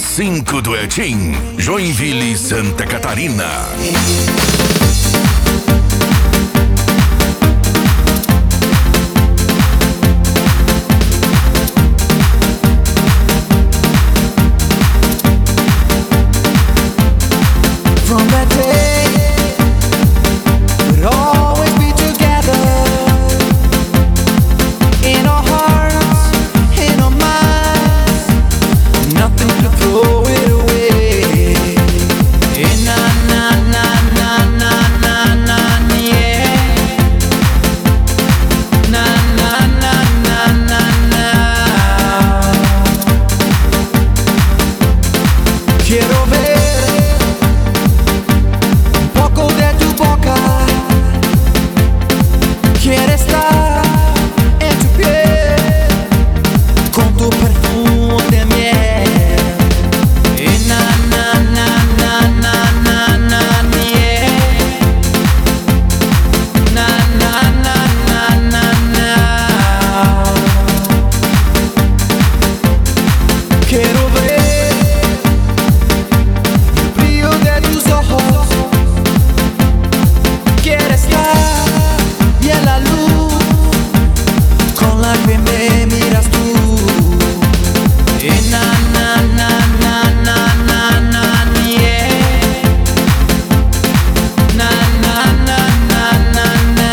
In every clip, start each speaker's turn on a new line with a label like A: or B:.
A: 5 do Etim, Joinville, Santa Catarina.
B: From that day, we'd always be together, in our hearts, in our minds. Nothing could throw it away. Na na na na na na na, yeah. Na na na na na na. Quiero ver de tu boca, quiero estar en tu piel, con tu perfume de miel. Na na na na na na na, yeah. Na na na na na na. Quiero ver el brillo de tus ojos. Quiero estar y en la luz con la que me miras tú. Na na na na na na na, yeah. Na na na na na na.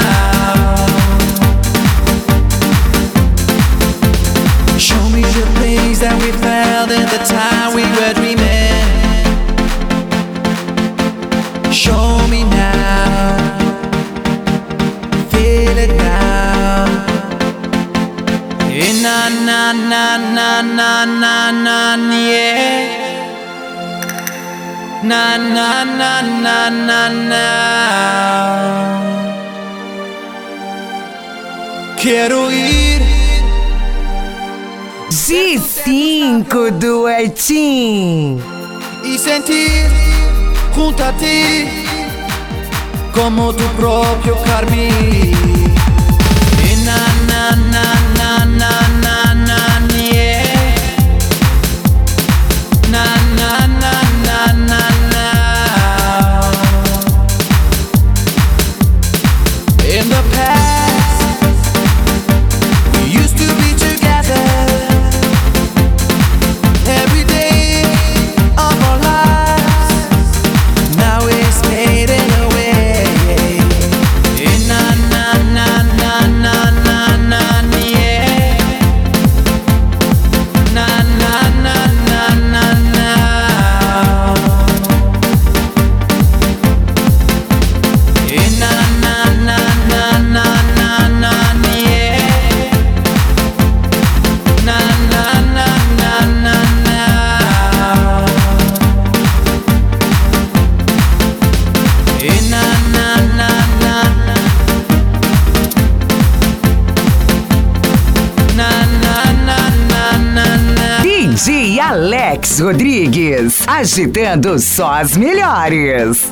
B: Show me the things that we felt in the time we were dreaming. Show me now, feel it now. Na na na na na na na, yeah. Na na na na na na. Quiero ir
C: G5 do Etim
B: y sentir junto a ti como tu propio carmín. Na na na na na na na, yeah. Na na na na na na. In the past, we used to be together every day of our lives. Now it's fading away. Na na na na na na na, yeah. Na na na na na na. Na na na na na na na, yeah. Na na na na na na. Na na na na. Na na na na na na.
C: DJ Alex Rodrigues, agitando só as melhores.